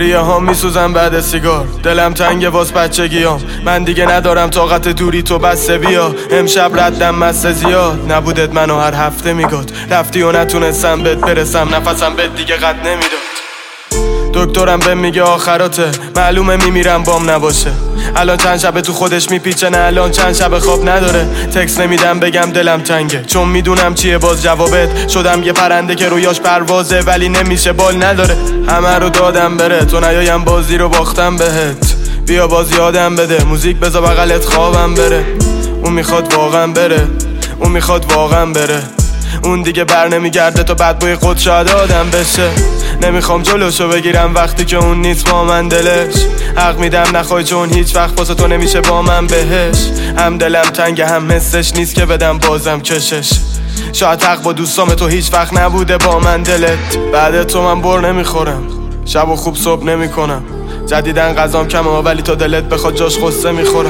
ریه ها میسوزن بعد سیگار، دلم تنگه واس بچگیام، من دیگه ندارم طاقت دوری تو بسته بیا. امشب ردم مسته زیاد، نبودت منو هر هفته میگاد، رفتی و نتونستم بهت برسم، نفسم بهت دیگه قد نمیداد. دکترم بهم میگه آخراته، معلومه میمیرم بام نباشه. الان چند شبه تو خودش میپیچه، نه الان چند شبه خواب نداره. تکس نمیدم بگم دلم تنگه، چون میدونم چیه باز جوابت. شدم یه پرنده که رویاش پروازه ولی نمیشه بال نداره. همه رو دادم بره تو نیایم بازی رو باختم بهت. بیا باز یادم بده، موزیک بذار بغلت خوابم بره. اون میخواد واقعا بره، اون میخواد واقعا بره. اون دیگه بر نمیگرده تا بعد بوی خود شاید آدم بشه. نمیخوام جلوشو بگیرم وقتی که اون نیست با من دلش. حق میدم نخوای چون هیچ وقت واسه تو نمیشه با من بهش. هم دلم تنگه هم حسش نیست که بدم بازم کشش. شاید حق با دوستام تو هیچ وقت نبوده با من دلت. بعد تو من بر نمیخورم، شب و خوب صبح نمیکنم. جدیدن غذام کمه ولی تا دلت بخواد جاش خسته میخورم.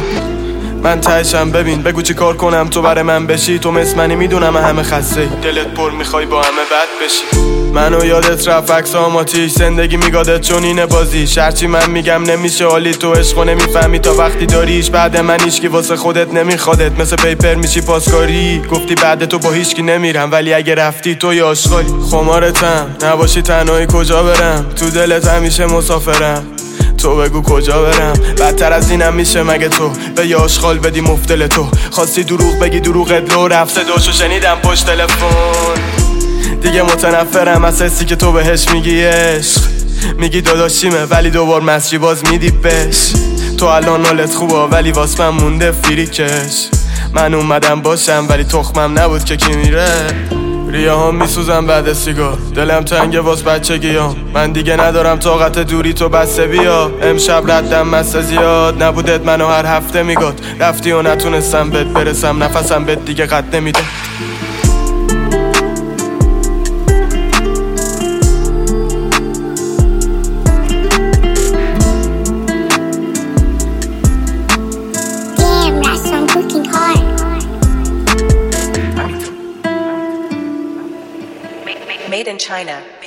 من تهشم ببین بگو چی کار کنم تو برای من بشی. تو مثل منی میدونم همه خسته، دلت پر میخوای با همه بد بشی. منو یادت رفت عکس آماتیش، زندگی میگادت چون اینه بازی. شرچی من میگم نمیشه حالی تو عشقو نمیفهمی تا وقتی داریش. بعد من هیچکی واسه خودت نمیخوادت، مثل پیپر میشی پاسکاری. گفتی بعد تو با هیچکی نمیرم ولی اگه رفتی تو یا آشغالی. خمارتم نباشی تنهایی کجا برم، تو دلت همیشه مسافرم. تو بگو کجا برم، بدتر از اینم میشه مگه تو به یه آشغال بدی مفتل تو. خواستی دروغ بگی دروغت لو رفت، صداشو شنیدم پشت تلفن. دیگه متنفرم از حسی که تو بهش میگی عشق. میگی داداشیمه ولی دوبار مسجی باز میدی بش. تو الان حالت خوبه ولی واس من مونده فریکش. من اومدم باشم ولی تخمم نبود که کی میره. ریه ها میسوزن بعد سیگار، دلم تنگه واس بچگیام، من دیگه ندارم طاقت دوری تو بسته بیا. امشب ردم مسته زیاد، نبودت منو هر هفته میگاد، رفتی و نتونستم بهت برسم، نفسم بهت دیگه قد نمیده. Made in China.